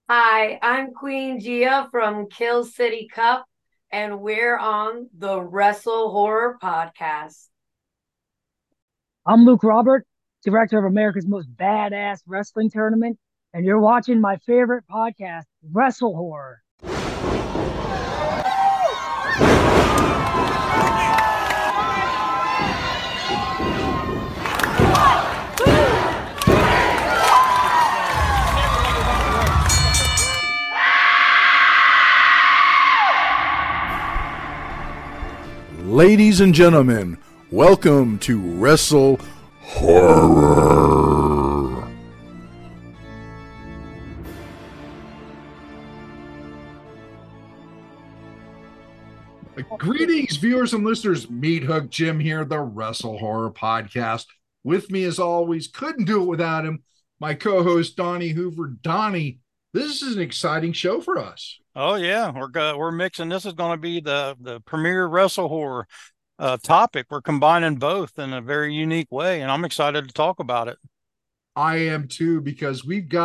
Hi, I'm Queen Gia from Kill City Cup, and we're on the Wrestle Horror Podcast. I'm Luke Robert, director of America's Most Badass Wrestling Tournament, and you're watching my favorite podcast, Wrestle Horror. Ladies and gentlemen, welcome to Wrestle Horror. Greetings, viewers and listeners. Meat Hook Jim here, the Wrestle Horror Podcast. With me, as always, couldn't do it without him, my co-host Donnie Hoover. Donnie, this is an exciting show for us. Oh yeah, we're mixing. This is going to be the premier wrestle horror topic. We're combining both in a very unique way, and I'm excited to talk about it. I am too, because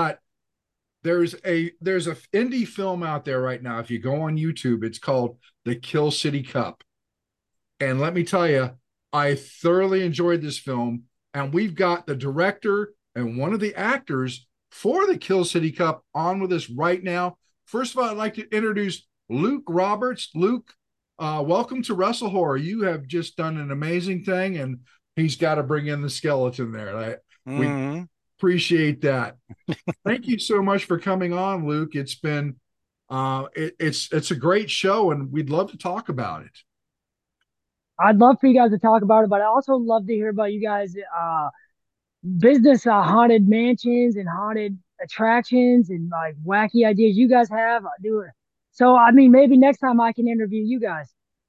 there's a indie film out there right now. If you go on YouTube, it's called The Kill City Cup. And let me tell you, I thoroughly enjoyed this film. And we've got the director and one of the actors for the Kill City Cup on with us right now. First of all, I'd like to introduce Luke Roberts. Luke, welcome to Wrestle Horror. You have just done an amazing thing, and he's got to bring in the skeleton there. We Hmm. appreciate that. Thank you so much for coming on, Luke. It's been it's a great show, and we'd love to talk about it. I'd love for you guys to talk about it, but I also love to hear about you guys' business haunted mansions and haunted attractions and like wacky ideas you guys have. Do it. So, I mean, maybe next time I can interview you guys.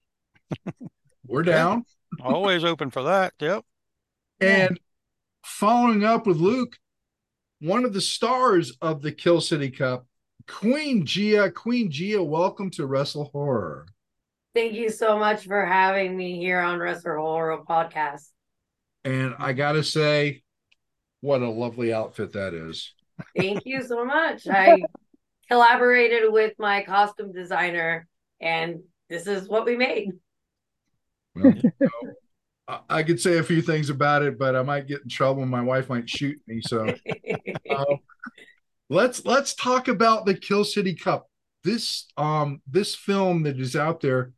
We're Okay, down. always open for that. Yep. Yeah. And following up with Luke, one of the stars of the Kill City Cup, Queen Gia. Queen Gia, welcome to Wrestle Horror. Thank you so much for having me here on Wrestle Horror Podcast. And I gotta say, what a lovely outfit that is. Thank you so much. I collaborated with my costume designer, and this is what we made. Well, I could say a few things about it, but I might get in trouble. My wife might shoot me. So uh, let's talk about the Kill City Cup. This film that is out there.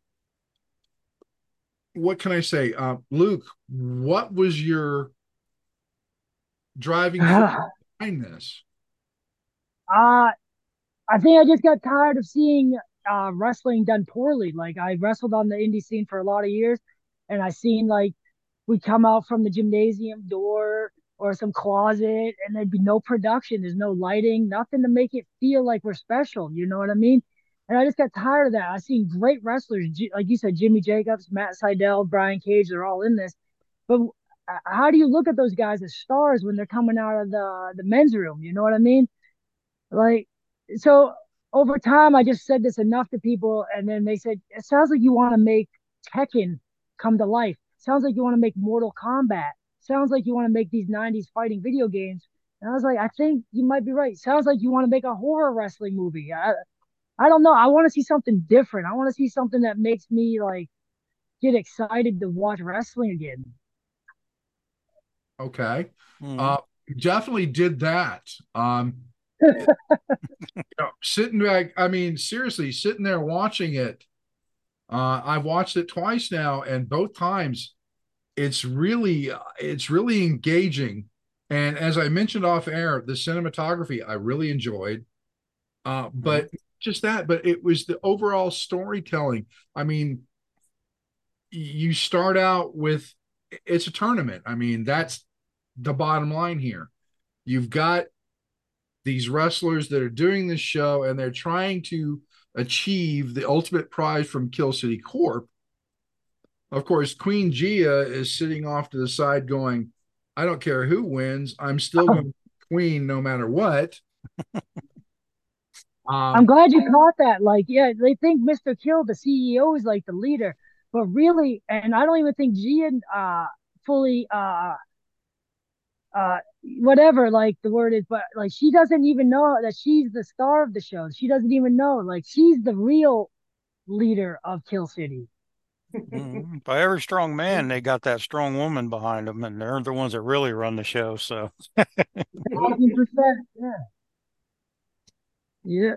What can I say, Luke? What was your driving force behind this? Uh, I think I just got tired of seeing wrestling done poorly. Like I wrestled on the indie scene for a lot of years, and I seen like we come out from the gymnasium door or some closet, and there'd be no production. There's no lighting, nothing to make it feel like we're special. You know what I mean? And I just got tired of that. I seen great wrestlers, like you said, Jimmy Jacobs, Matt Seidel, Brian Cage. They're all in this, but how do you look at those guys as stars when they're coming out of the men's room? You know what I mean? Like, so over time, I just said this enough to people, and then they said, "It sounds like you want to make Tekken come to life. Sounds like you want to make Mortal Kombat. Sounds like you want to make these '90s fighting video games." And I was like, "I think you might be right. Sounds like you want to make a horror wrestling movie. I don't know. I want to see something different. I want to see something that makes me like get excited to watch wrestling again." Okay, Hmm. uh, definitely did that. Sitting back, I mean, seriously, sitting there watching it. I've watched it twice now, and both times it's really engaging. And as I mentioned off air, the cinematography I really enjoyed. But just that, but it was the overall storytelling. I mean, you start out with it's a tournament. I mean, that's the bottom line here. You've got these wrestlers that are doing this show and they're trying to achieve the ultimate prize from Kill City Corp. Of course, Queen Gia is sitting off to the side going, I don't care who wins, I'm still going to be queen no matter what. I'm Um, glad you caught that. Like, yeah, they think Mr. Kill, the CEO, is like the leader, but really, and I don't even think Gian fully whatever like the word is, but like she doesn't even know that she's the star of the show. She doesn't even know like she's the real leader of Kill City. By every strong man, they got that strong woman behind them, and they're the ones that really run the show. So, 100%. Yeah. Yeah.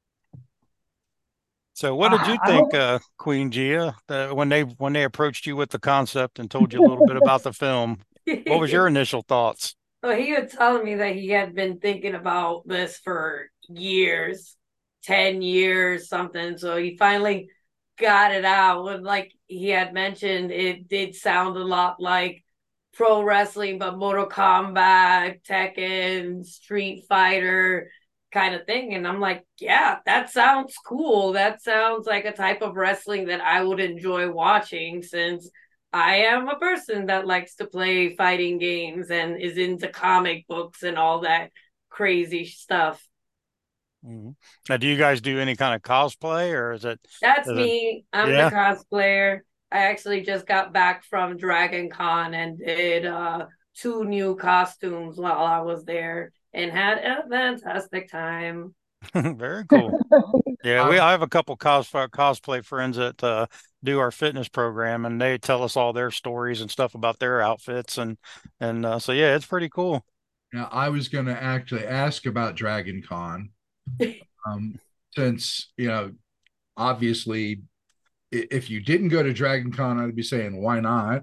so what did you I think, hope. Queen Gia, when they approached you with the concept and told you a little bit about the film? What was your initial thoughts? So he was telling me that he had been thinking about this for years, 10 years, something. So he finally got it out. When, like he had mentioned, it did sound a lot like pro wrestling, but Mortal Kombat, Tekken, Street Fighter kind of thing. And I'm like, yeah, that sounds cool. That sounds like a type of wrestling that I would enjoy watching since I am a person that likes to play fighting games and is into comic books and all that crazy stuff. Mm-hmm. Now, do you guys do any kind of cosplay, or That's is it, me. I'm the yeah? cosplayer. I actually just got back from Dragon Con and did two new costumes while I was there and had a fantastic time. Very cool. Yeah, I have a couple cosplay friends that do our fitness program, and they tell us all their stories and stuff about their outfits, and so yeah, it's pretty cool. Now, I was going to actually ask about Dragon Con, um, since, obviously, if you didn't go to Dragon Con, I'd be saying, why not?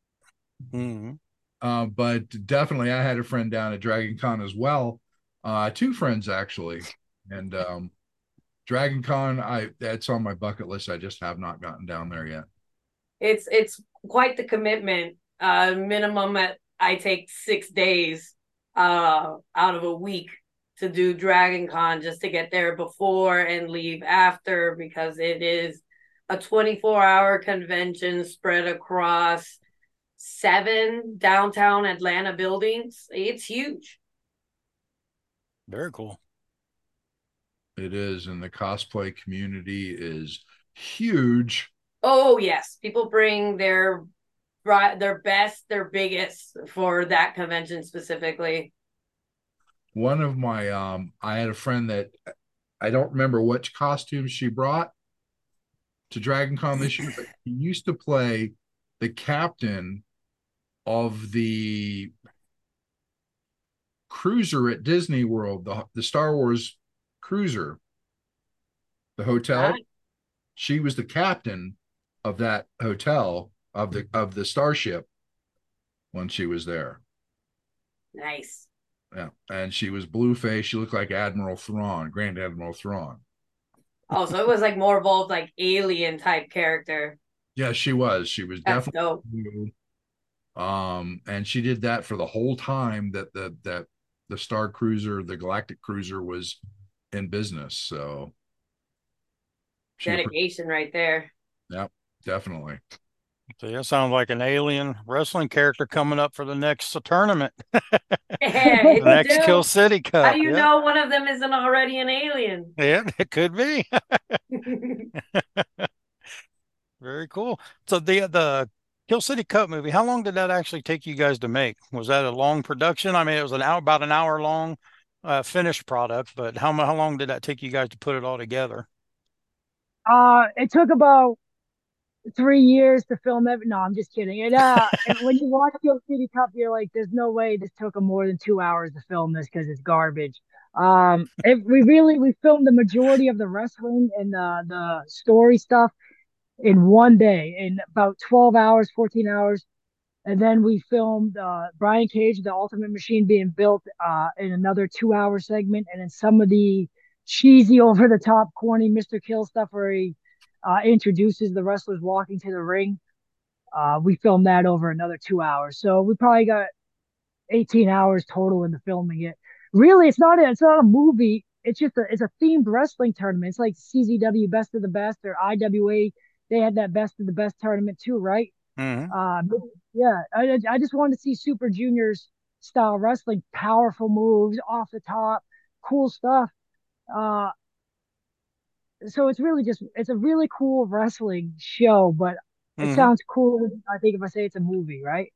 Hmm. But definitely, I had a friend down at Dragon Con as well, two friends actually. And Dragon Con, that's on my bucket list. I just have not gotten down there yet. It's quite the commitment. Minimum at I take 6 days out of a week to do Dragon Con just to get there before and leave after because it is a 24-hour convention spread across 7 downtown Atlanta buildings. It's huge. Very cool. It is, and the cosplay community is huge. Oh yes, people bring their best, their biggest for that convention specifically. One of my I had a friend that I don't remember which costume she brought to Dragon Con this year, but he used to play the captain of the cruiser at Disney World, the Star Wars cruiser, the hotel. Right? She was the captain of that hotel of the starship when she was there. Nice. Yeah, and she was blue faced. She looked like Admiral Thrawn, Grand Admiral Thrawn. Oh, so it was like more involved like alien type character. Yeah, she was. She was That's definitely dope. blue. And she did that for the whole time that the Star Cruiser, the Galactic Cruiser, was in business. So she, Dedication right there. yeah, definitely. So yeah, sounds like an alien wrestling character coming up for the next tournament, Yeah, the it next Kill do. City How Cup. do you Yeah, know one of them isn't already an alien? yeah, it could be. Very cool. So the Kill City Cup movie, how long did that actually take you guys to make? Was that a long production? I mean, it was about an hour long finished product, but how long did that take you guys to put it all together? It took about 3 years to film every. No, I'm just kidding. And when you watch Kill City Cup, you're like, there's no way this took them more than 2 hours to film this because it's garbage. We filmed the majority of the wrestling and the story stuff in one day, in about 12 hours, 14 hours. And then we filmed Brian Cage, the Ultimate Machine, being built in another 2 hour segment. And then some of the cheesy, over the top, corny Mr. Kill stuff where he introduces the wrestlers walking to the ring. We filmed that over another 2 hours. So we probably got 18 hours total into filming it. Really, it's not a movie. It's a themed wrestling tournament. It's like CZW Best of the Best or IWA. They had that Best of the Best tournament too, right? Hmm. But yeah, I just wanted to see Super Juniors style wrestling, powerful moves off the top, cool stuff. Uh, so it's a really cool wrestling show, but it Hmm. sounds cool. I think if I say it's a movie, right?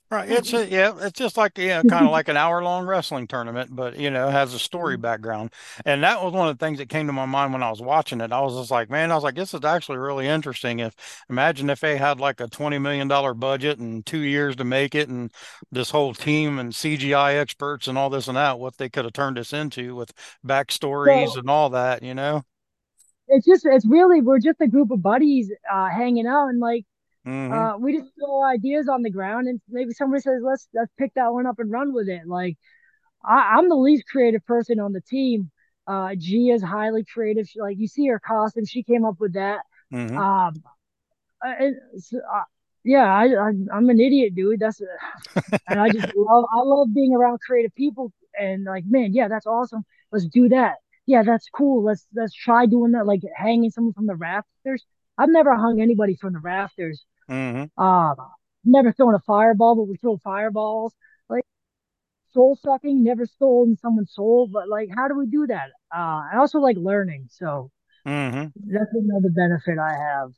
Right. It's just like, kind of like an hour-long wrestling tournament, but has a story background. And that was one of the things that came to my mind when I was watching it. I was just like, man, I was like, this is actually really interesting. Imagine if they had like a $20 million budget and 2 years to make it, and this whole team and CGI experts and all this and that, what they could have turned this into with backstories So and all that. it's really, we're just a group of buddies hanging out, and like Hmm. we just throw ideas on the ground, and maybe somebody says, let's pick that one up and run with it. Like I'm the least creative person on the team. Gia's highly creative. Like you see her costume, she came up with that. Hmm. Um, yeah, I'm an idiot, dude. And I love being around creative people, and like, man, yeah, that's awesome. Let's do that. Yeah, that's cool. Let's try doing that, like hanging someone from the rafters. I've never hung anybody from the rafters. Hmm. Um, never thrown a fireball, but we throw fireballs. Like soul sucking, never stolen someone's soul, but like, how do we do that? I also like learning, so Hmm. that's another benefit I have.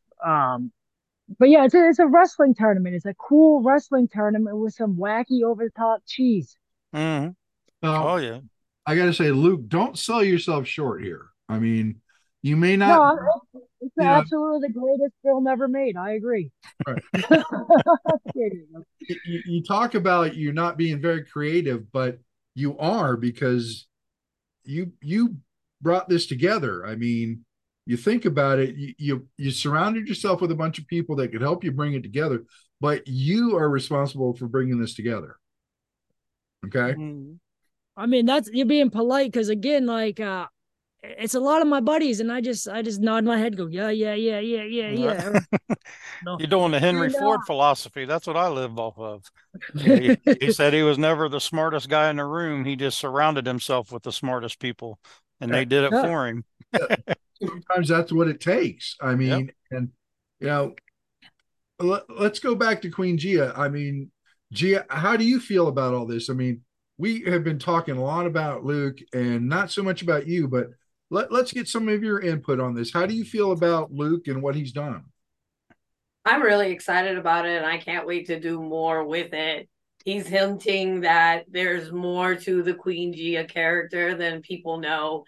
But yeah, it's a wrestling tournament. It's a cool wrestling tournament with some wacky over the top cheese. Hmm. Oh Now, yeah. I got to say, Luke, don't sell yourself short here. I mean, you may not, No, it's you know, absolutely the greatest film ever made. I agree. right. Kidding. You talk about you not being very creative, but you are, because you brought this together. I mean, you think about it, you surrounded yourself with a bunch of people that could help you bring it together, but you are responsible for bringing this together. Okay. I mean, that's you're being polite because again, like it's a lot of my buddies, and I just nod my head, go yeah, yeah, yeah, yeah, yeah, yeah. No, You're doing the Henry and Ford philosophy. That's what I live off of. He said he was never the smartest guy in the room. He just surrounded himself with the smartest people, and they did it yeah. for him. Sometimes that's what it takes. I Yep. mean, and you know, let's go back to Queen Gia. I mean, Gia, how do you feel about all this? I mean, we have been talking a lot about Luke and not so much about you, but let's get some of your input on this. How do you feel about Luke and what he's done? I'm really excited about it, and I can't wait to do more with it. He's hinting that there's more to the Queen Gia character than people know.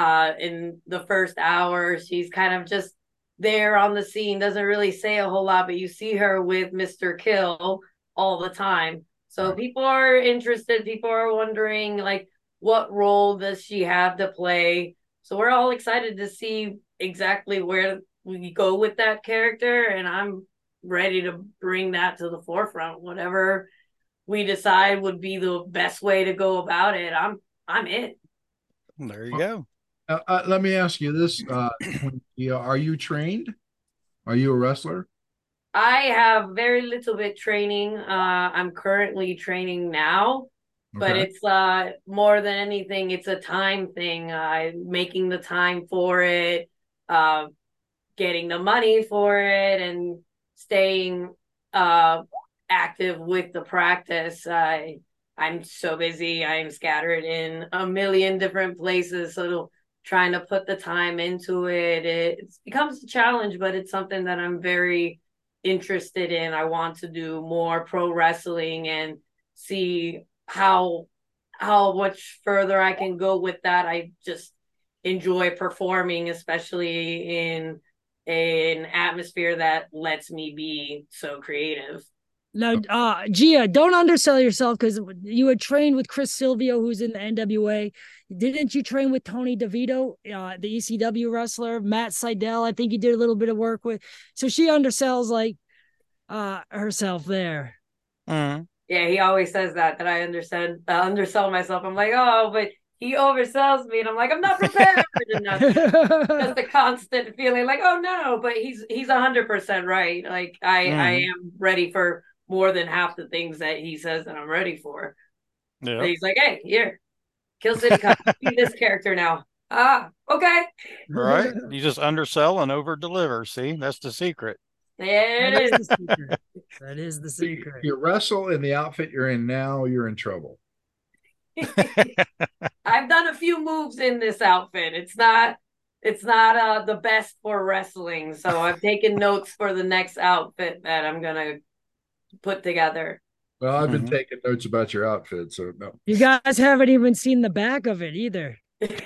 In the first hour, she's kind of just there on the scene, doesn't really say a whole lot, but you see her with Mr. Kill all the time. So Right. people are interested. People are wondering, like, what role does she have to play? So we're all excited to see exactly where we go with that character, and I'm ready to bring that to the forefront. Whatever we decide would be the best way to go about it, I'm in. There you go. Let me ask you this, Queen Gia, are you trained? Are you a wrestler? I have very little bit training. I'm currently training now, but Okay. it's more than anything, it's a time thing. Making the time for it, uh, getting the money for it, and staying uh active with the practice. I'm so busy. I'm scattered in a million different places, so trying to put the time into it becomes a challenge, but it's something that I'm very interested in. I want to do more pro wrestling and see how much further I can go with that. I just enjoy performing, especially in an atmosphere that lets me be so creative. Now, Gia, don't undersell yourself because you had trained with Chris Silvio, who's in the NWA. Didn't you train with Tony DeVito, the ECW wrestler? Matt Seidel, I think you did a little bit of work with. So she undersells like herself there. Mhm. Yeah, he always says that I undersell myself. I'm like, oh, but he oversells me, and I'm like, I'm not prepared enough. Just a constant feeling like, oh no, but he's 100% right. Like I Mhm. am ready for more than half the things that he says that I'm ready for. But Yep. he's like, hey, here, Kill City Cup, be this character now. Ah, okay, Right. You just undersell and over deliver. See, that's the secret. there That is it the secret. That is the You, secret. you wrestle in the outfit you're in now, you're in trouble. is. I've done a few moves in this outfit. It's not the best for wrestling, so I've taken notes for the next outfit that I'm gonna put together. Well, I've been Mhm. taking notes about your outfit, so no. You guys haven't even seen the back of it either.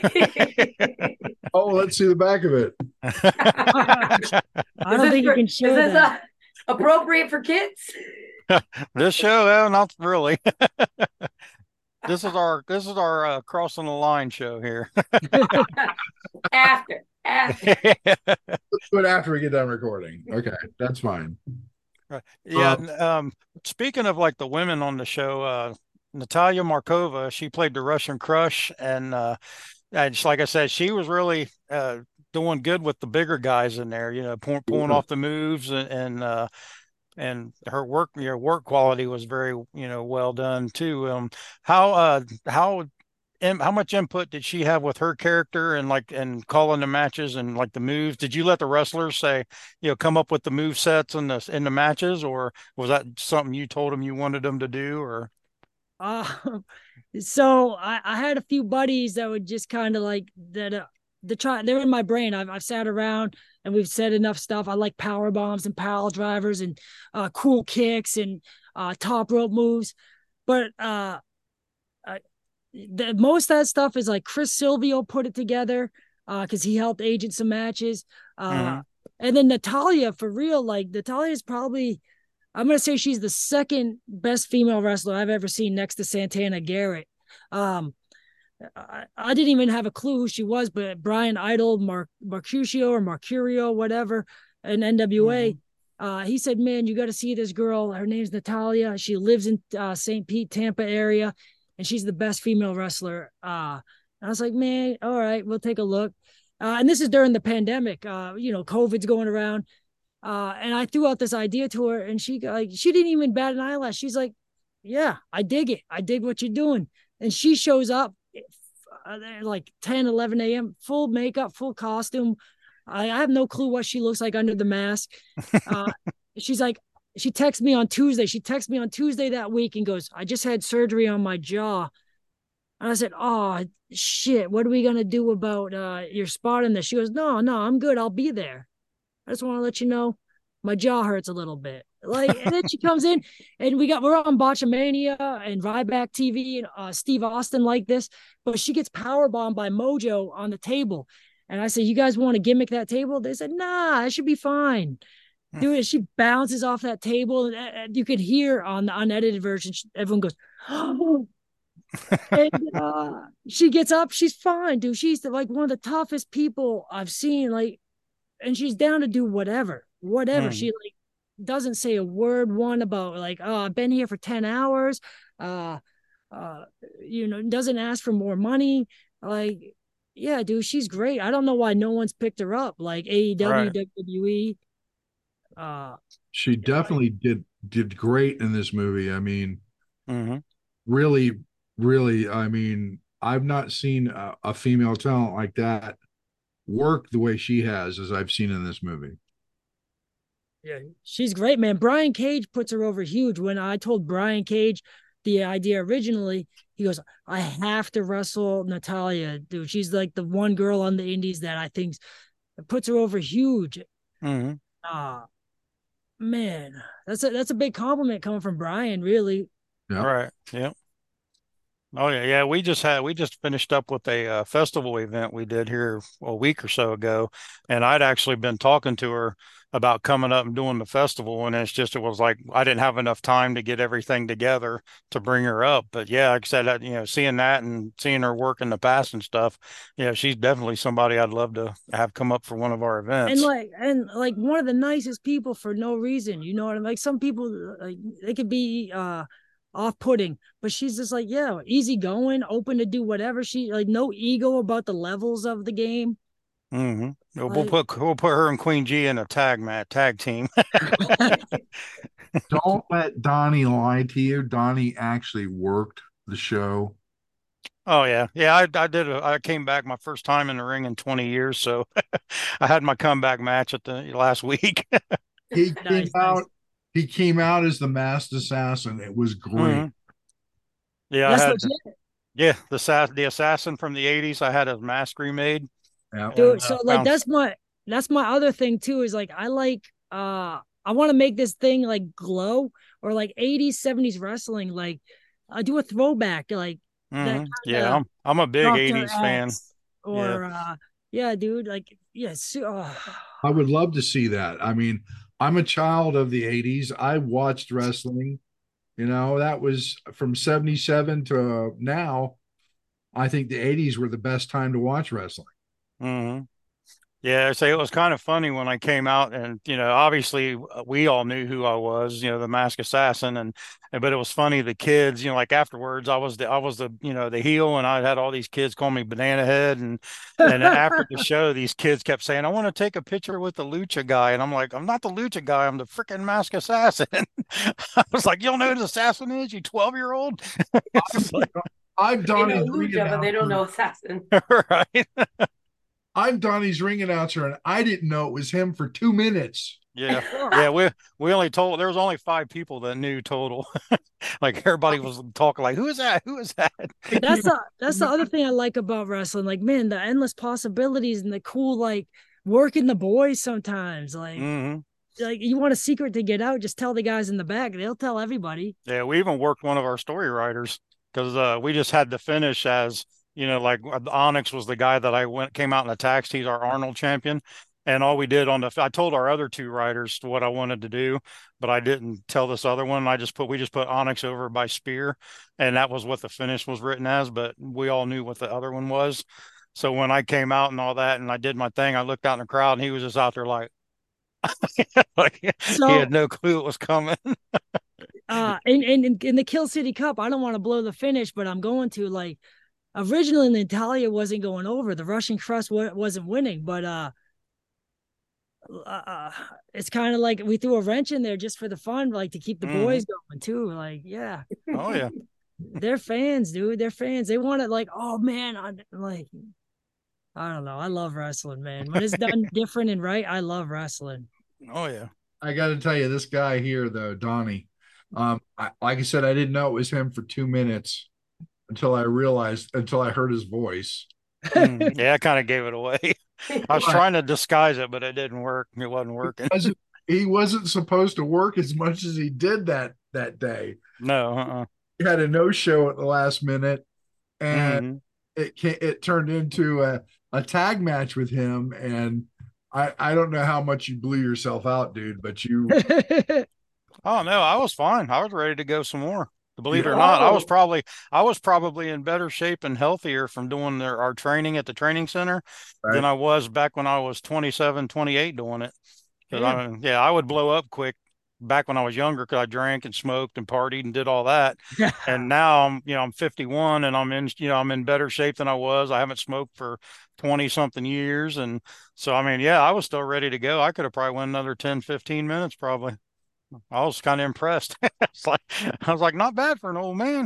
Oh, let's see the back of it. I don't think you can is show this that. appropriate for kids? This show, well, not really. This is our crossing the line show here. After. Let's do it after we get done recording. Okay, that's fine. Right. Yeah. Um, Speaking of like the women on the show, Natalia Markova, she played the Russian Crush, and just like I said, she was really doing good with the bigger guys in there. Pulling off the moves, and her work quality was very well done too. How uh how much input did she have with her character and like and calling the matches and like the moves? Did you let the wrestlers say, come up with the move sets in the matches, or was that something you told them you wanted them to do? Or Uh, so I had a few buddies that would just kind of like that. They're in my brain. I've sat around and we've said enough stuff. I like power bombs and power drivers and cool kicks and top rope moves. But most of that stuff is like Chris Silvio put it together because he helped agent some matches. Mhm. And then Natalia, for real, like Natalia is probably, I'm gonna say she's the second best female wrestler I've ever seen next to Santana Garrett. Um, I didn't even have a clue who she was, but Brian Idol, Mercutio or Mercurio, whatever, in NWA, Mhm. he said, "Man, you got to see this girl. Her name's Natalia. She lives in St. Pete, Tampa area, and she's the best female wrestler." I was like, "Man, all right, we'll take a look." And this is during the pandemic. COVID's going around. And I threw out this idea to her, and she didn't even bat an eyelash. She's like, "Yeah, I dig it. I dig what you're doing." And she shows up like 10, 11 a.m., full makeup, full costume. I have no clue what she looks like under the mask. Uh, she's like, she texts me on Tuesday. She texts me on Tuesday that week and goes, "I just had surgery on my jaw." And I said, "Oh, shit. What are we going to do about your spot in this?" She goes, "No, no, I'm good. I'll be there. I just want to let you know my jaw hurts a little bit." Like, and then she comes in and we're on Botchamania and Ryback TV and Steve Austin like this, but she gets power bombed by Mojo on the table. And I said, "You guys want to gimmick that table?" They said, "Nah, it should be fine." Dude, she bounces off that table, and you could hear on the unedited version, everyone goes, "Oh." And she gets up, she's fine, dude. She's like one of the toughest people I've seen. Like, and she's down to do whatever. She Mhm. like doesn't say a word one about like, "Oh, I've been here for 10 hours." uh uh doesn't ask for more money. Like, yeah, dude, she's great. I don't know why no one's picked her up like AEW, Right. WWE. uh she definitely did great in this movie. I mean, Mhm. really, really. I mean, I've not seen a female talent like that work the way she has as I've seen in this movie. yeah, she's great, man. Brian Cage puts her over huge. When I told Brian Cage the idea originally, he goes, "I have to wrestle Natalia, dude. She's like the one girl on the indies that I think puts her over huge." Mhm. Ah, man, that's a big compliment coming from Brian, really. Yeah. Right. Yeah. Oh yeah, yeah. We just finished up with a festival event we did here a week or so ago, and I'd actually been talking to her about coming up and doing the festival, and it was like I didn't have enough time to get everything together to bring her up. But yeah, like I said, seeing that and seeing her work in the past and stuff, yeah, she's definitely somebody I'd love to have come up for one of our And events. like one of the nicest people for no reason. You know what I mean? Like some people, like they could be off-putting, but she's just like, yeah, easygoing, open to do whatever. She like no ego about the levels of the game. We'll Like, put her and Queen G in a tag team. Don't let Donnie lie to you. Donnie actually worked the show. Oh yeah, yeah. I came back my first time in the ring in 20 years, so I had my comeback match at the last week. He came nice, nice. out. He came out as the masked assassin. It was great. hmm Yeah, I That's had legit, the assassin from the 80s. I had his mask remade, Yeah. and dude. So like found that's my other thing too. Is like I like I want to make this thing like glow, or like 80s, 70s wrestling. Like I do a throwback, like that kind Yeah, of I'm a big Dr. 80s fan. X, Yeah. or yeah, dude, like yes. I would love to see that. I mean, I'm a child of the 80s. I watched wrestling. That was from 77 to now. I think the 80s were the best time to watch wrestling. hmm Yeah, so it was kind of funny when I came out, and obviously we all knew who I was, the Masked Assassin, but it was funny the kids, like afterwards I was the the heel, and I had all these kids call me Banana Head, and after the show these kids kept saying, "I want to take a picture with the Lucha guy," and I'm like, "I'm not the Lucha guy, I'm the freaking Masked Assassin." I was like, "You don't know who the assassin is, you 12-year-old?" It's just like, I'm They know Donnie's ring Lucha, but they don't know announcer. Assassin. right. I'm Donnie's ring announcer, and I didn't know it was him for 2 minutes. Yeah. Yeah, we only told there was only 5 people that knew total. Like everybody was talking like, "Who is that? Who is that?" That's the other thing I like about wrestling. Like, man, the endless possibilities and the cool, like, working the boys sometimes. hmm Like you want a secret to get out, just tell the guys in the back. They'll tell everybody. Yeah, we even worked one of our story writers because we just had to finish as like Onyx was the guy that I came out and attacked. He's our Arnold champion. And all we did I told our other 2 writers what I wanted to do, but I didn't tell this other one. We just put Onyx over by Spear, and that was what the finish was written as, but we all knew what the other one was. So when I came out and all that and I did my thing, I looked out in the crowd and he was just out there like, like he had So, no clue it was coming. in the Kill City Cup, I don't want to blow the finish, but I'm going to, like, originally Natalia wasn't going over. The Russian Crust wasn't winning, but it's kind of like we threw a wrench in there just for the fun, like to keep the hmm boys going too. Like, yeah, Oh yeah. they're fans, dude. They're fans. They want it. Like, oh man, I don't know. I love wrestling, man. When it's done different and right, I love wrestling. Oh yeah. I got to tell you, this guy here, though, Donnie, like I said, I didn't know it was him for 2 minutes until I heard his voice. Yeah, I kind of gave it away. I was trying to disguise it, but it didn't work. It wasn't working. He wasn't supposed to work as much as he did that day. No. He had a no show at the last minute, and hmm it turned into a tag match with him. And I don't know how much you blew yourself out, dude, but you Oh no, I was fine. I was ready to go some more. Believe it or yeah, not, Oh, I was probably in better shape and healthier from doing our training at the training center than right. I was back when I was 27, 28 doing it. Because Damn. I mean, yeah, I would blow up quick back when I was younger because I drank and smoked and partied and did all that. And now I'm 51 and I'm in better shape than I was. I haven't smoked for 20 something years. And so, I mean, yeah, I was still ready to go. I could have probably went another 10, 15 minutes probably. I was kind of impressed. I was like, not bad for an old man.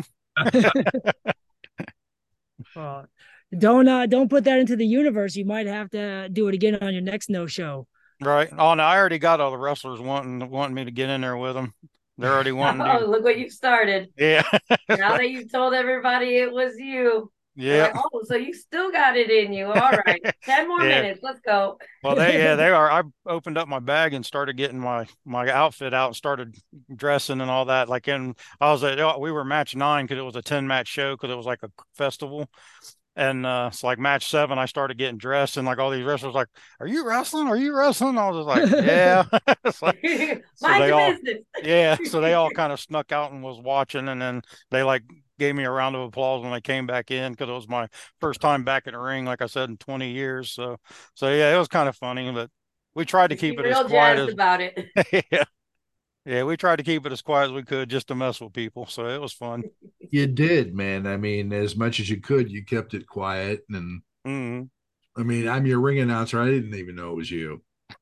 Well, don't put that into the universe. You might have to do it again on your next no show. Right. Oh no, I already got all the wrestlers wanting me to get in there with them. They're already wanting to. look what you started. Yeah. Now that you told everybody it was you, they're Yeah. like, oh, so you still got it in you. All right. 10 more Yeah. minutes. Let's go. Well, they are. I opened up my bag and started getting my outfit out and started dressing and all that. Like we were match 9 because it was a 10 match show because it was like a festival. And it's like match 7, I started getting dressed, and like all these wrestlers like, "Are you wrestling? Are you wrestling?" I was just like, "Yeah." It's like, so Mind they your all, business. yeah, so they all kind of snuck out and was watching, and then they like gave me a round of applause when they came back in because it was my first time back in the ring, like I said, in 20 years. So yeah, it was kind of funny, but we tried to You keep seem it as real quiet jazzed as about it. yeah, yeah, we tried to keep it as quiet as we could just to mess with people. So it was fun. You did, man. I mean, as much as you could, you kept it quiet. And hmm I mean, I'm your ring announcer. I didn't even know it was you.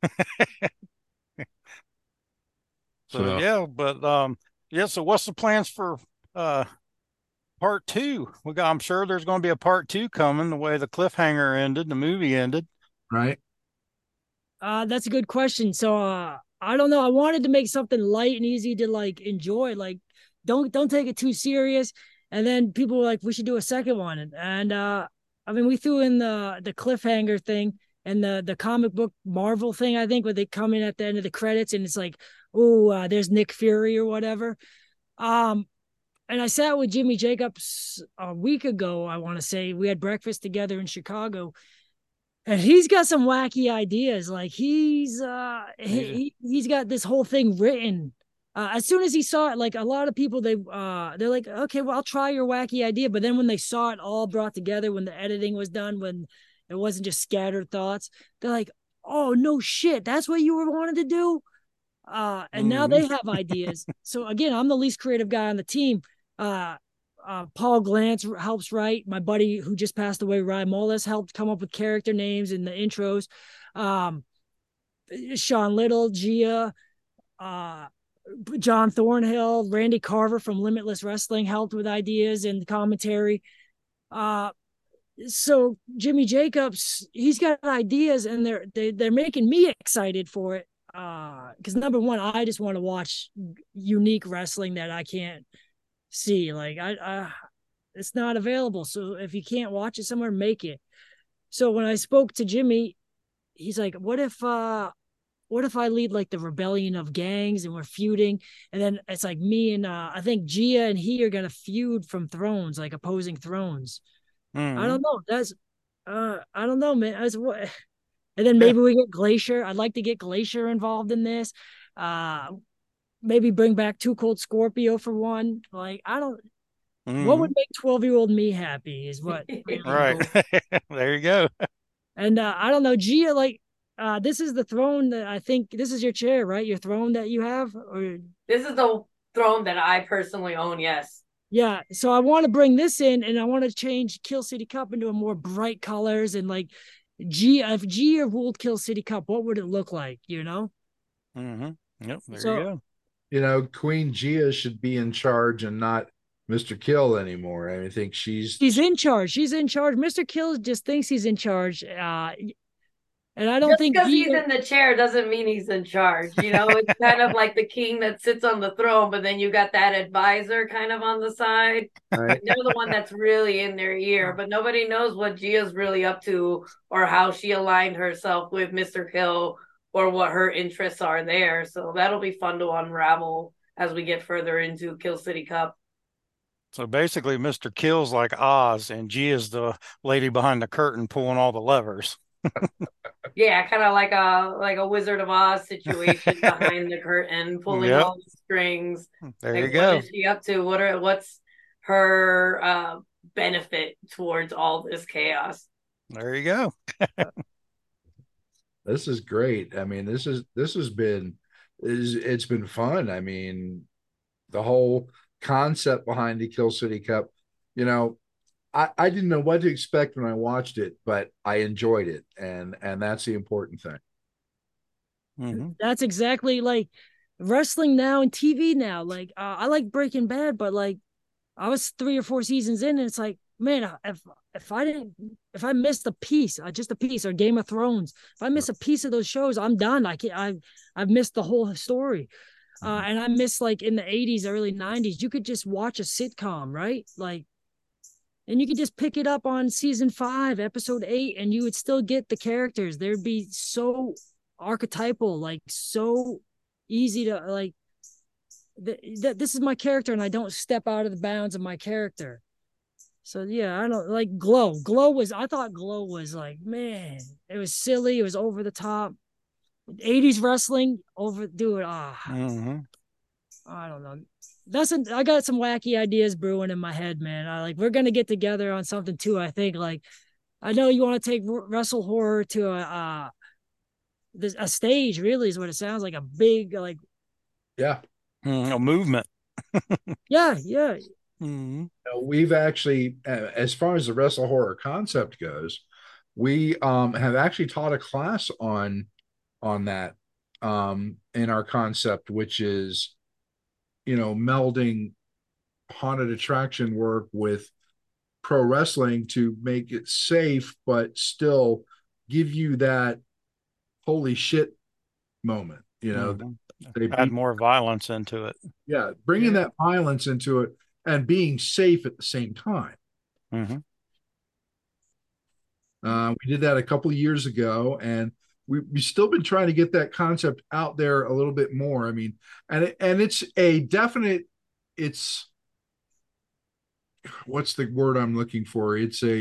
So So, yeah, but yeah. So what's the plans for uh part 2? I'm sure there's going to be a part 2 coming. The way the cliffhanger ended, the movie ended. right. That's a good question. So I don't know. I wanted to make something light and easy to like enjoy. Like don't take it too serious. And then people were like, we should do a second one. And I mean, we threw in the cliffhanger thing and the comic book Marvel thing, I think, where they come in at the end of the credits and it's like, oh, there's Nick Fury or whatever. Um, and I sat with Jimmy Jacobs a week ago. I want to say we had breakfast together in Chicago, and he's got some wacky ideas. Like he's got this whole thing written. As soon as he saw it, like a lot of people, they're like, okay, well, I'll try your wacky idea. But then when they saw it all brought together, when the editing was done, when it wasn't just scattered thoughts, they're like, oh no shit, that's what you were wanting to do. And now they have ideas. So again, I'm the least creative guy on the team. Uh, Paul Glantz helps write. My buddy who just passed away, Ryan Moles, helped come up with character names in the intros. Um, Sean Little, Gia, uh, John Thornhill, Randy Carver from Limitless Wrestling helped with ideas and commentary. So Jimmy Jacobs, he's got ideas, and they're making me excited for it. Because number one, I just want to watch unique wrestling that I can't see. Like it's not available. So if you can't watch it somewhere, make it. So when I spoke to Jimmy, he's like, what if I lead like the rebellion of gangs and we're feuding, and then it's like me and I think Gia and he are gonna feud from thrones, like opposing thrones. I don't know. That's I don't know, man. That's what. And then maybe we get Glacier. I'd like to get Glacier involved in this. Maybe bring back Too Cold Scorpio for one. Like I don't. What would make 12-year-old me happy is what. Right. There you go. And I don't know, Gia. Like this is the throne that I think this is your chair, right? Your throne that you have, or This is the throne that I personally own. Yes. yeah. So I want to bring this in, and I want to change Kill City Cup into a more bright colors and like if Gia ruled Kill City Cup, what would it look like? You know? Yep. There So, you go. You know, Queen Gia should be in charge and not Mr. Kill anymore. I think she's in charge. She's in charge. Mr. Kill just thinks he's in charge. And I don't Just think because he's in the chair doesn't mean he's in charge. You know, it's kind of like the king that sits on the throne, but then you got that advisor kind of on the side. right. They're the one that's really in their ear, but nobody knows what Gia's really up to or how she aligned herself with Mr. Kill or what her interests are there. So that'll be fun to unravel as we get further into Kill City Cup. So basically, Mr. Kill's like Oz, and G is the lady behind the curtain pulling all the levers. Yeah, kind of like a Wizard of Oz situation behind the curtain, pulling all the strings. There like, you go. What is she up to? What's her benefit towards all this chaos? There you go. This is great. I mean, it's been fun. I mean, the whole concept behind the Kill City Cup, you know, I didn't know what to expect when I watched it, but I enjoyed it, and that's the important thing. That's exactly like wrestling now and TV now. Like I like Breaking Bad, but like I was 3 or 4 seasons in, and it's like, man, if I missed a piece, just a piece, or Game of Thrones, if I miss a piece of those shows, I'm done. I've missed the whole story. And I miss like in the 80s, early 90s, you could just watch a sitcom, right? Like, and you could just pick it up on season 5, episode 8, and you would still get the characters. They'd be so archetypal, like so easy to like. This is my character, and I don't step out of the bounds of my character. So yeah, I don't like Glow. I thought Glow was like, man, it was silly, it was over the top. 80s wrestling, overdo it. I don't know. I got some wacky ideas brewing in my head, man. We're gonna get together on something too. I think like I know you want to take Wrestle Horror to a stage. Really, is what it sounds like. A big like a movement. yeah. We've actually, as far as the Wrestle Horror concept goes, we have actually taught a class on that in our concept, which is, you know, melding haunted attraction work with pro wrestling to make it safe, but still give you that holy shit moment, you know. They add more violence into it. Yeah, bringing that violence into it and being safe at the same time. We did that a couple of years ago, and we've still been trying to get that concept out there a little bit more. I mean, and it's a definite, it's, what's the word I'm looking for?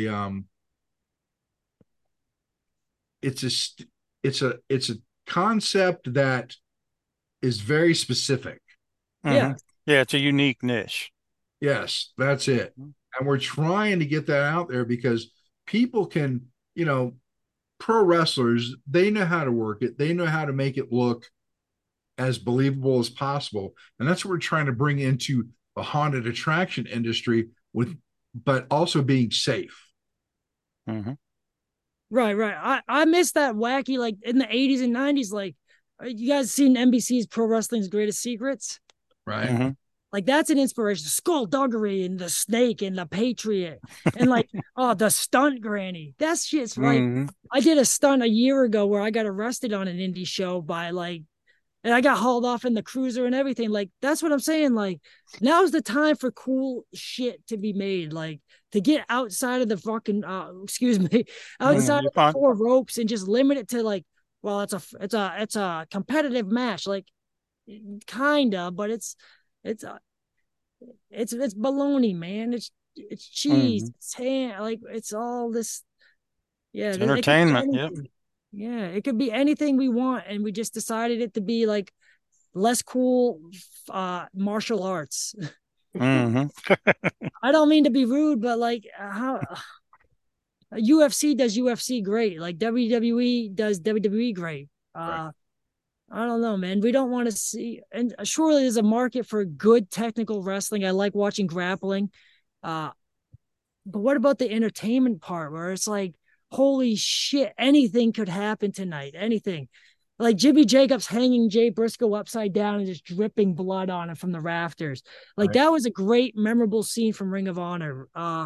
It's a it's a concept that is very specific. Yeah. Yeah, it's a unique niche. Yes, that's it. And we're trying to get that out there because people can, pro wrestlers, they know how to work it. They know how to make it look as believable as possible. And that's what we're trying to bring into the haunted attraction industry but also being safe. Mm-hmm. Right. I miss that wacky, like in the 80s and 90s. Like, you guys seen NBC's Pro Wrestling's Greatest Secrets? Right. Mm-hmm. Like, that's an inspiration. Skullduggery and the Snake and the Patriot and like, oh, the stunt granny. That shit's like, Mm-hmm. I did a stunt a year ago where I got arrested on an indie show by like, and I got hauled off in the cruiser and everything. Like, that's what I'm saying. Like, now's the time for cool shit to be made. Like, to get outside of the fucking, excuse me, outside of the Fine. four ropes and just limit it to like, well, it's a competitive match. Like, kinda, but it's it's baloney, man. It's cheese. Mm-hmm. It's ham. Like, it's all this. Yeah, It's it could be entertainment. Yep. anything. Yeah, it could be anything we want, and we just decided it to be like less cool martial arts. Mm-hmm. I don't mean to be rude, but like how UFC does UFC great, like WWE does WWE great. Right. I don't know, man. We don't want to see, and surely there's a market for good technical wrestling. I like watching grappling. Uh, but what about the entertainment part where it's like, holy shit, anything could happen tonight? Anything. Like Jimmy Jacobs hanging Jay Briscoe upside down and just dripping blood on him from the rafters. Like, Right. that was a great, memorable scene from Ring of Honor.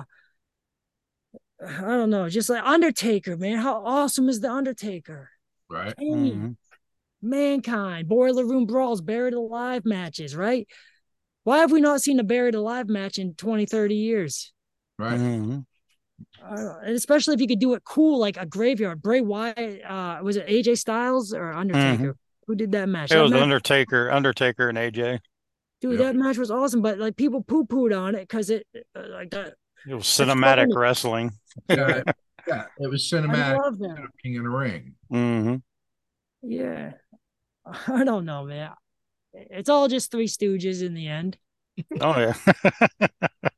I don't know, just like Undertaker, man. How awesome is the Undertaker? Right. Hey, Mm-hmm. Mankind, Boiler Room Brawls, Buried Alive matches, right? Why have we not seen a Buried Alive match in 20, 30 years? Right. Mm-hmm. And especially if you could do it cool, like a graveyard. Bray Wyatt, was it AJ Styles or Undertaker? Mm-hmm. Who did that match? It That was match, Undertaker and AJ. dude, Yep. that match was awesome. But like, people poo-pooed on it because it, like, It was that's cinematic funny. wrestling. Yeah. Yeah. It was I cinematic love instead that. of being in a ring. Mm-hmm. Yeah, I don't know, man. It's all just Three Stooges in the end. Oh yeah.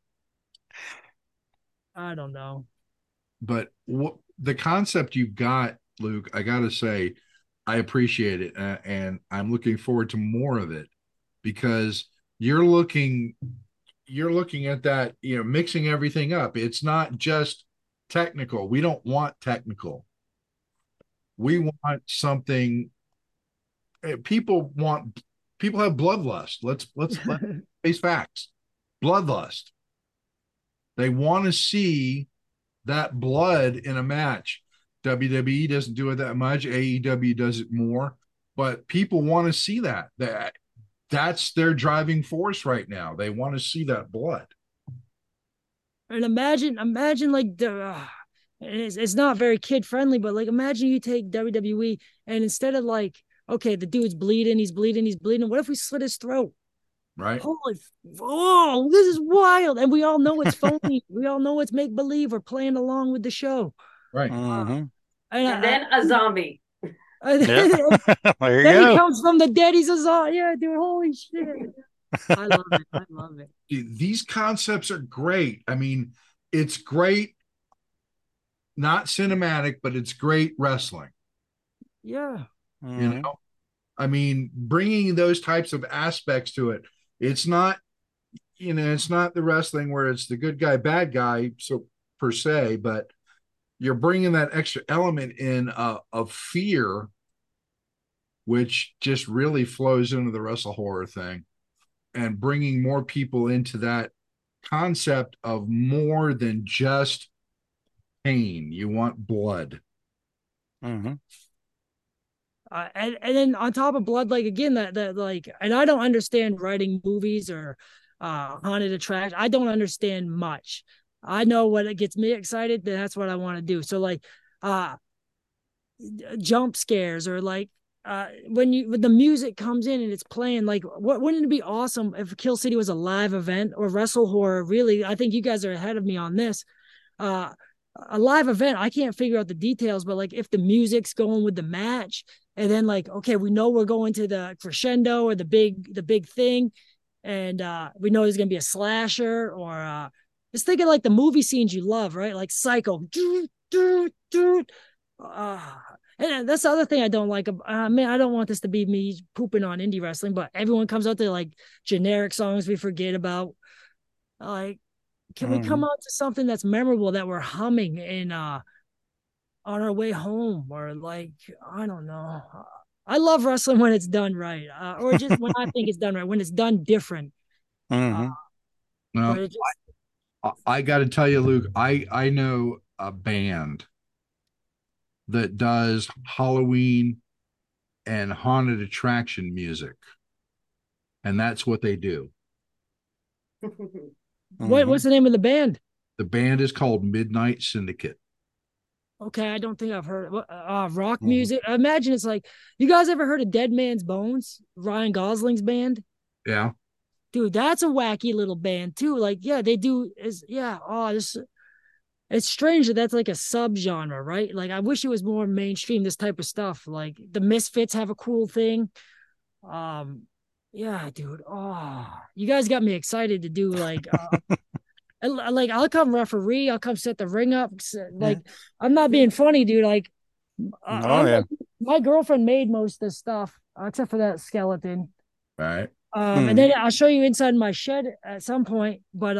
I don't know. But the concept you've got, Luke, I got to say, I appreciate it. And I'm looking forward to more of it because you're looking at that, mixing everything up. It's not just technical. We don't want technical. We want something. People have bloodlust. Let's face facts. Bloodlust. They want to see that blood in a match. WWE doesn't do it that much. AEW does it more, but people want to see that. That's their driving force right now. They want to see that blood. And imagine like it's not very kid friendly, but like, imagine you take WWE and instead of like, okay, the dude's bleeding, he's bleeding, he's bleeding. What if we slit his throat? Right. Holy, oh, this is wild. And we all know it's phony. We all know it's make believe. We're playing along with the show. Right. Mm-hmm. And then a zombie. Yeah. There you Then he go. comes from the dead. He's a zombie. Yeah, dude. Holy shit. I love it. I love it. These concepts are great. I mean, it's great, not cinematic, but it's great wrestling. Yeah. Mm-hmm. I mean, bringing those types of aspects to it. It's not, it's not the wrestling where it's the good guy, bad guy, so per se, but you're bringing that extra element in of fear, which just really flows into the wrestle horror thing, and bringing more people into that concept of more than just pain. You want blood. Mm-hmm. And then on top of blood, like again, that like, and I don't understand writing movies or haunted attraction. I don't understand much. I know what it gets me excited. That's what I want to do. So like, jump scares, or like when the music comes in and it's playing. Like, wouldn't it be awesome if Kill City was a live event, or Wrestle Horror? Really, I think you guys are ahead of me on this. Uh, a live event, I can't figure out the details, but like if the music's going with the match, and then like, okay, we know we're going to the crescendo or the big thing, and we know there's gonna be a slasher, or just thinking like the movie scenes you love, right? Like Psycho. Uh, and that's the other thing I don't like. I mean, I don't want this to be me pooping on indie wrestling, but everyone comes out to like generic songs we forget about. Like, can we come out to something that's memorable that we're humming in on our way home, or like, I don't know. I love wrestling when it's done right, or just when I think it's done right, when it's done different. Mm-hmm. Well, But it just, I got to tell you, Luke, I know a band that does Halloween and haunted attraction music, and that's what they do. what's the name of the band? The band is called Midnight Syndicate. Okay, I don't think I've heard rock music. I imagine it's like, you guys ever heard of Dead Man's Bones? Ryan Gosling's band? Yeah. Dude, that's a wacky little band too. Like, yeah, they do is yeah. Oh, this it's strange that that's like a subgenre, right? Like, I wish it was more mainstream, this type of stuff. Like the Misfits have a cool thing. Um, yeah, dude. Oh, you guys got me excited to do like like I'll come referee, I'll come set the ring up. Like, I'm not being funny, dude. Like, Oh yeah. my girlfriend made most of the stuff except for that skeleton. Right. And then I'll show you inside my shed at some point. But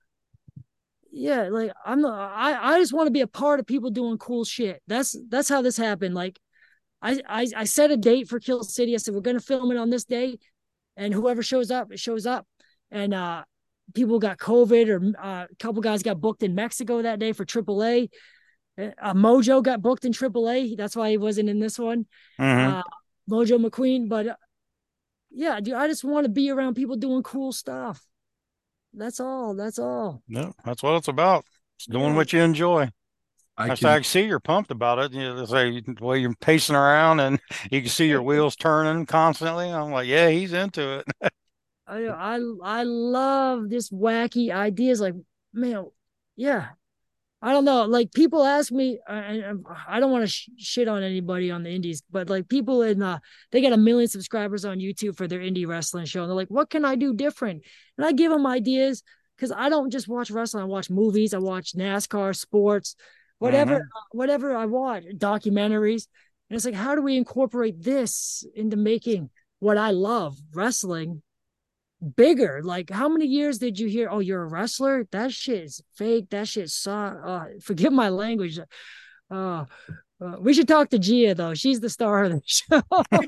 yeah, like I just want to be a part of people doing cool shit. That's how this happened. Like, I set a date for Kill City. I said we're gonna film it on this day, and whoever shows up, it shows up. And people got COVID, or a couple guys got booked in Mexico that day for AAA. Mojo got booked in AAA. That's why he wasn't in this one. Mojo McQueen. But yeah, dude, I just want to be around people doing cool stuff. That's all. That's all. No, that's what it's about. It's doing Yeah. what you enjoy. I I see you're pumped about it. You know, say the way you're pacing around and you can see your wheels turning constantly. I'm like, yeah, he's into it. I love this wacky ideas. Like, man, yeah. I don't know. Like, people ask me, and I don't want to shit on anybody on the indies, but like people in, they got 1 million subscribers on YouTube for their indie wrestling show. And they're like, what can I do different? And I give them ideas, because I don't just watch wrestling. I watch movies. I watch NASCAR, sports, whatever I watch, documentaries. And it's like, how do we incorporate this into making what I love, wrestling, bigger? Like, how many years did you hear, oh, you're a wrestler? That shit is fake. That shit saw. Forgive my language. uh we should talk to Gia, though. She's the star of the show.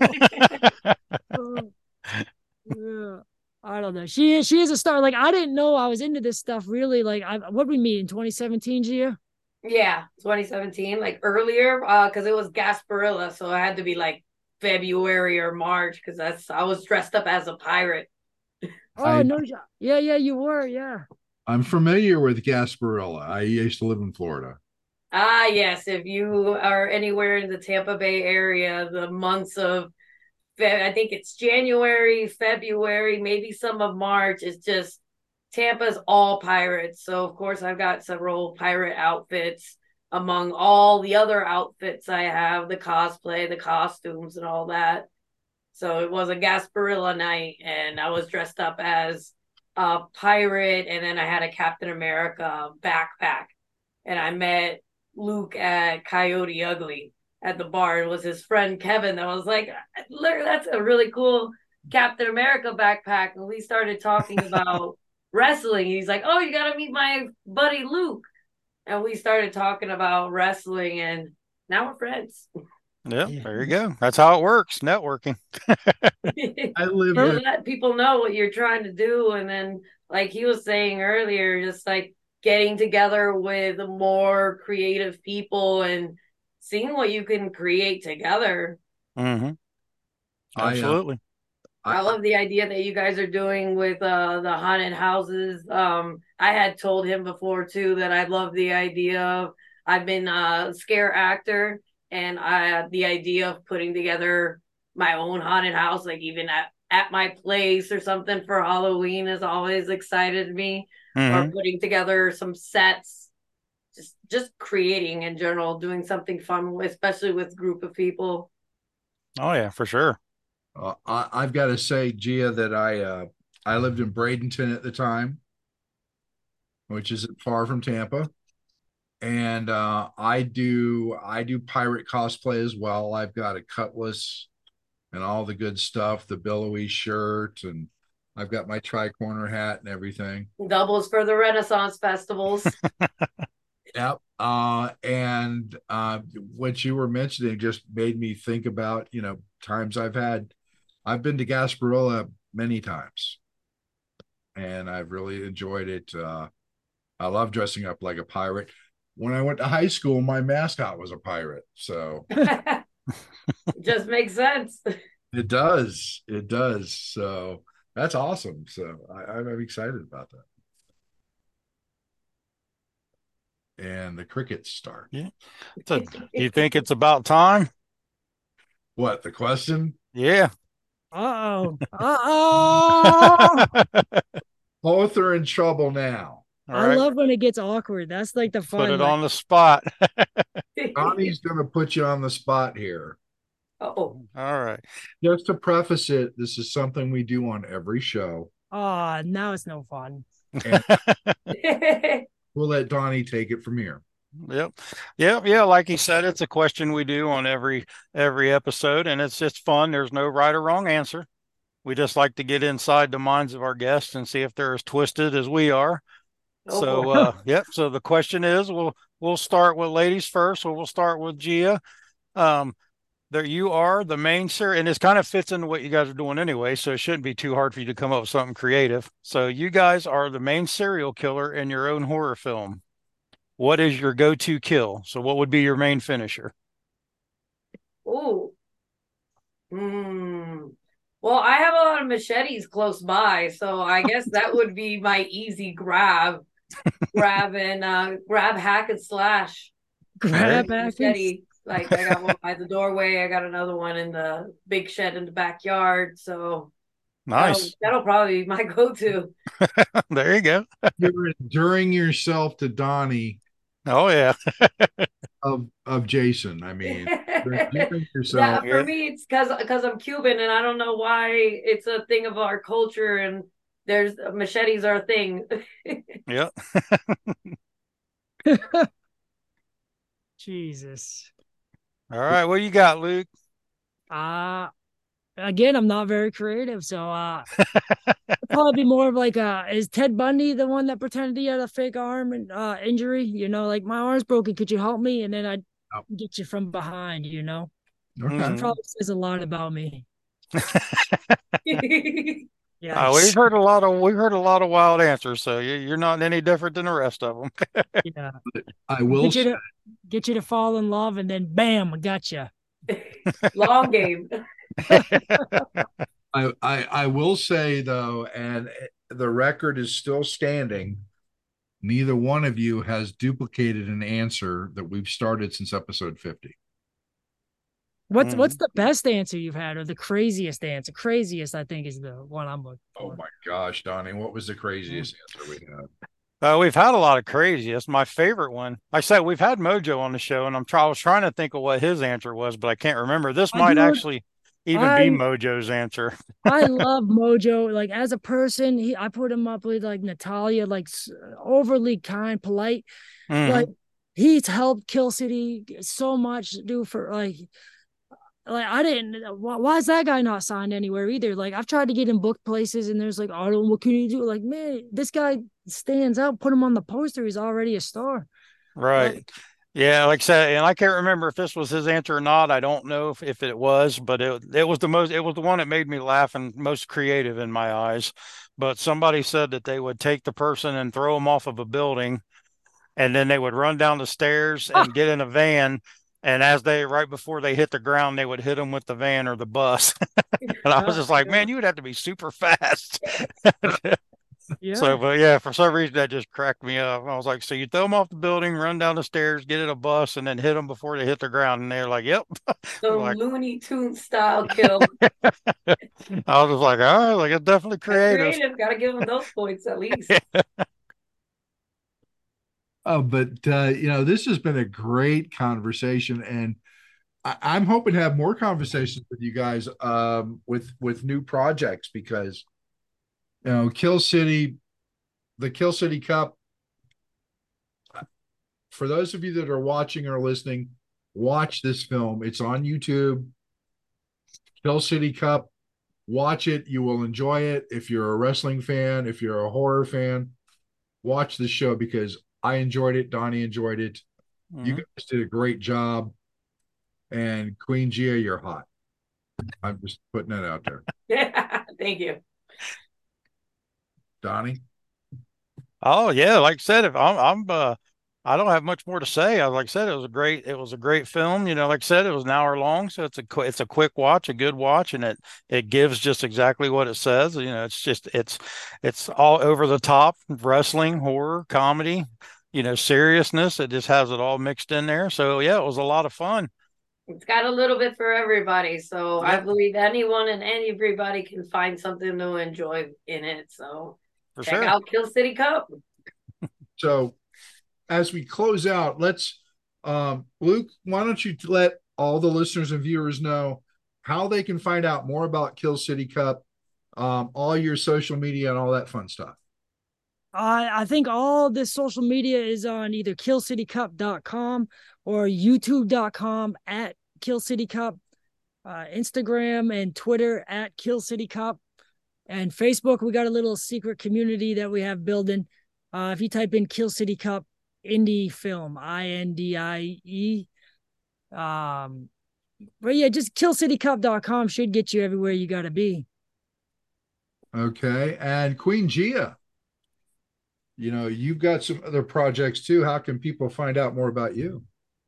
Yeah, I don't know. She is a star. Like, I didn't know I was into this stuff, really. Like, what we meet in 2017, Gia? Yeah, 2017, like earlier, because it was Gasparilla, so it had to be like February or March, because I was dressed up as a pirate. Oh, no. Yeah, you were. Yeah. I'm familiar with Gasparilla. I used to live in Florida. Ah, yes. If you are anywhere in the Tampa Bay area, the months of, I think it's January, February, maybe some of March, it's just Tampa's all pirates. So, of course, I've got several pirate outfits among all the other outfits I have, the cosplay, the costumes, and all that. So it was a Gasparilla night, and I was dressed up as a pirate, and then I had a Captain America backpack. And I met Luke at Coyote Ugly at the bar. It was his friend Kevin that was like, look, that's a really cool Captain America backpack. And we started talking about wrestling. He's like, oh, you got to meet my buddy Luke. And we started talking about wrestling, and now we're friends. Yeah, there you go. That's how it works. Networking. I live You in, let people know what you're trying to do, and then, like he was saying earlier, just like getting together with more creative people and seeing what you can create together. Absolutely. I love the idea that you guys are doing with the haunted houses. I had told him before too that I love the idea of, I've been a scare actor, and the idea of putting together my own haunted house, like even at my place or something for Halloween, has always excited me. Or putting together some sets, just creating in general, doing something fun, especially with a group of people. Oh yeah, for sure. I've got to say, Gia, that I lived in Bradenton at the time, which isn't far from Tampa, and I do pirate cosplay as well. I've got a cutlass and all the good stuff, the billowy shirt, and I've got my tri-corner hat and everything. Doubles for the Renaissance festivals. Yep. And what you were mentioning just made me think about, times I've been to Gasparilla many times, and I've really enjoyed it. I love dressing up like a pirate. When I went to high school, my mascot was a pirate. So it just makes sense. it does. It does. So that's awesome. So I'm excited about that. And the crickets start. Yeah. So, do you think it's about time? What, the question? Yeah. Uh-oh. Uh-oh. Both are in trouble now. All I right. love when it gets awkward. That's like the fun. Put it on the spot. Donnie's going to put you on the spot here. Oh, all right. Just to preface it, this is something we do on every show. Oh, now it's no fun. We'll let Donnie take it from here. Yep. Yeah. Like he said, it's a question we do on every episode, and it's just fun. There's no right or wrong answer. We just like to get inside the minds of our guests and see if they're as twisted as we are. So, yep. So the question is, we'll start with ladies first. So we'll start with Gia. There you are, the main serial, and this kind of fits into what you guys are doing anyway, so it shouldn't be too hard for you to come up with something creative. So you guys are the main serial killer in your own horror film. What is your go-to kill? So what would be your main finisher? Oh. Well, I have a lot of machetes close by, so I guess that would be my easy grab. Grab, hack and slash. Grab machete. Like, I got one by the doorway. I got another one in the big shed in the backyard. So nice. That'll probably be my go-to. There you go. You're enduring yourself to Donnie. Oh yeah. of Jason. I mean, yourself. For me, it's because I'm Cuban, and I don't know why it's a thing of our culture, and there's machetes are a thing. Yeah. Jesus. All right, what you got, Luke? Again, I'm not very creative, so probably be more of like is Ted Bundy the one that pretended he had a fake arm and injury? Like, my arm's broken, could you help me? And then I'd get you from behind, Okay. That probably says a lot about me. Yeah, we've heard a lot of wild answers, so you're not any different than the rest of them. Yeah, I will get you to fall in love, and then bam, I got you. Long game. I will say though, and the record is still standing, neither one of you has duplicated an answer that we've started since episode 50. What's the best answer you've had, or the craziest answer? Craziest, I think, is the one I'm looking for. Oh my gosh, Donnie, what was the craziest answer we had? We've had a lot of craziest. My favorite one, like I said, we've had Mojo on the show, and I was trying to think of what his answer was, but I can't remember. This might actually even be Mojo's answer. I love Mojo. Like, as a person, I put him up with like Natalia, like overly kind, polite. Like, he's helped Kill City so much, do for like I didn't. Why is that guy not signed anywhere either? Like, I've tried to get him booked places, and there's like, oh, what can you do? Like, man, this guy stands out. Put him on the poster. He's already a star. Right. Yeah, like I said, and I can't remember if this was his answer or not. I don't know if it was, but it was the one that made me laugh and most creative in my eyes. But somebody said that they would take the person and throw them off of a building, and then they would run down the stairs and get in a van. And right before they hit the ground, they would hit them with the van or the bus. And I was just like, man, you would have to be super fast. Yeah. But yeah, for some reason that just cracked me up. I was like, so you throw them off the building, run down the stairs, get in a bus, and then hit them before they hit the ground. And they're like, yep. The Like, Looney Tune style kill. I was just like, all right, like it's definitely That's creative. creative. Got to give them those points at least. Oh, but this has been a great conversation, and I'm hoping to have more conversations with you guys with new projects because Kill City, the Kill City Cup. For those of you that are watching or listening, watch this film. It's on YouTube. Kill City Cup. Watch it. You will enjoy it. If you're a wrestling fan, if you're a horror fan, watch this show because I enjoyed it. Donnie enjoyed it. You Mhm. guys did a great job. And Queen Gia, you're hot. I'm just putting that out there. Yeah. Thank you. Donnie? Oh yeah, like I said, if I don't have much more to say. Like I said, it was a great film. Like I said, it was an hour long, so it's a quick watch, a good watch, and it gives just exactly what it says. It's all over the top, wrestling, horror, comedy, seriousness. It just has it all mixed in there. So yeah, it was a lot of fun. It's got a little bit for everybody. So I Yep, believe anyone and everybody can find something to enjoy in it. So for check sure. out Kill City Cup. So as we close out, let's Luke, why don't you let all the listeners and viewers know how they can find out more about Kill City Cup, all your social media and all that fun stuff. I think all this social media is on either killcitycup.com or youtube.com at killcitycup, Instagram and Twitter at killcitycup, and Facebook. We got a little secret community that we have building. If you type in Kill City Cup indie film, INDIE, but yeah, just killcitycup.com should get you everywhere you got to be. Okay. And Queen Gia, you've got some other projects too. How can people find out more about you?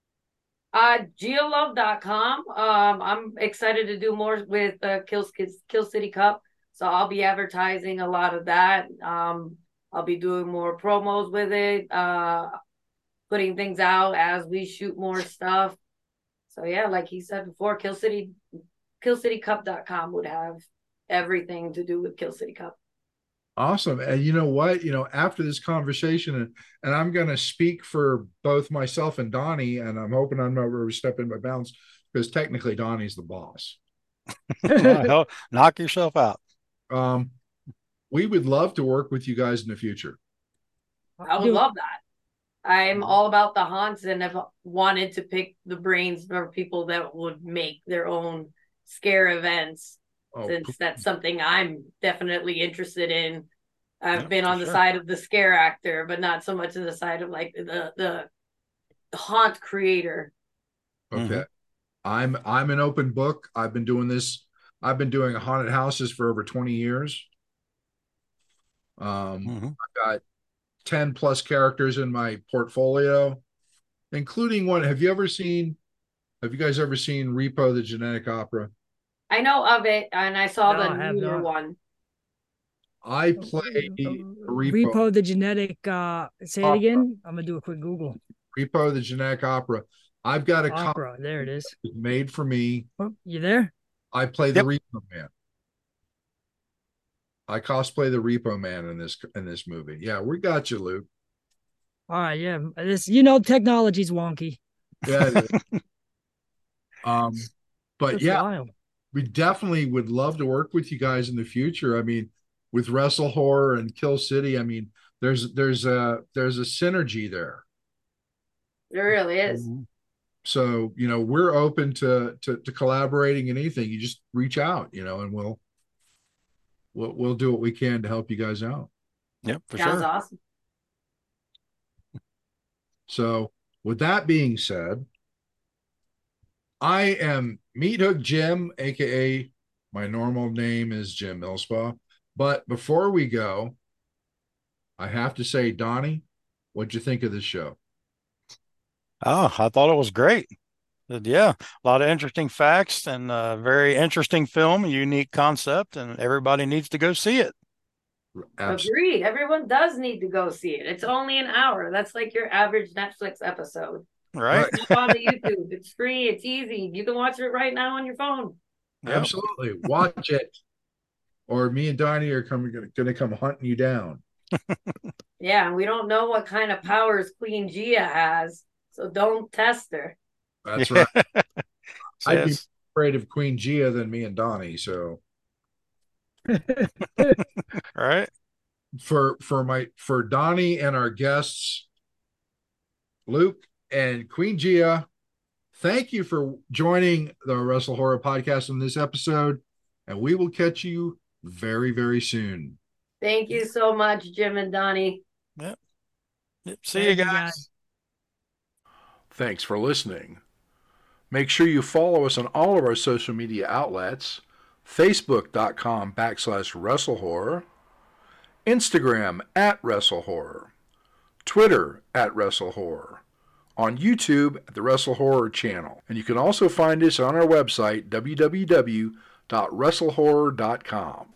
Geolove.com. I'm excited to do more with Kill City Cup. So I'll be advertising a lot of that. I'll be doing more promos with it, putting things out as we shoot more stuff. So yeah, like he said before, killcitycup.com would have everything to do with Kill City Cup. Awesome. And you know what? After this conversation, and I'm going to speak for both myself and Donnie, and I'm hoping I'm not overstepping my bounds because technically Donnie's the boss. Hell, knock yourself out. Um, we would love to work with you guys in the future. I would love that. I'm all about the haunts and have wanted to pick the brains for people that would make their own scare events, since that's something I'm definitely interested in. I've been on the side of the scare actor, but not so much on the side of like the haunt creator. Okay. I'm an open book. I've been doing this. I've been doing haunted houses for over 20 years. I've got 10 plus characters in my portfolio, including one. Have you guys ever seen Repo, the Genetic Opera? I know of it, and I saw No, the I have newer not. one. I play Repo. Repo the Genetic. Say it Opera. again. I'm gonna do a quick Google. Repo, the Genetic Opera. I've got a Opera. There it is. made for me. Oh, you there? I play the Yep. Repo Man. I cosplay the Repo Man in this movie. Yeah, we got you, Luke. All right, yeah. This, technology's wonky. Yeah. But That's yeah, wild. we definitely would love to work with you guys in the future. I mean, with Wrestle Horror and Kill City, I mean, there's a synergy there. There really is. So we're open to collaborating in anything. You just reach out, and we'll do what we can to help you guys out. Yep, for Sounds sure. awesome. So with that being said, I am Meat Hook Jim, aka my normal name is Jim Millspaw. But before we go, I have to say, Donnie, what'd you think of this show? Oh, I thought it was great. Yeah, a lot of interesting facts and a very interesting film, a unique concept, and everybody needs to go see it. Agreed. Everyone does need to go see it. It's only an hour. That's like your average Netflix episode. Right. It's on the YouTube. It's free. It's easy. You can watch it right now on your phone. Yep. Absolutely. Watch it. Or me and Donnie are going to come hunting you down. Yeah, and we don't know what kind of powers Queen Gia has, so don't test her. That's right. I'd be Yes. afraid of Queen Gia than me and Donnie. So Right. for Donnie and our guests, Luke and Queen Gia, thank you for joining the Wrestle Horror Podcast in this episode, and we will catch you very, very soon. Thank you so much, Jim and Donnie. Yep. See you guys. Thanks for listening. Make sure you follow us on all of our social media outlets: Facebook.com/WrestleHorror, Instagram @WrestleHorror, Twitter @WrestleHorror, on YouTube at the Wrestle Horror channel. And you can also find us on our website, www.wrestlehorror.com.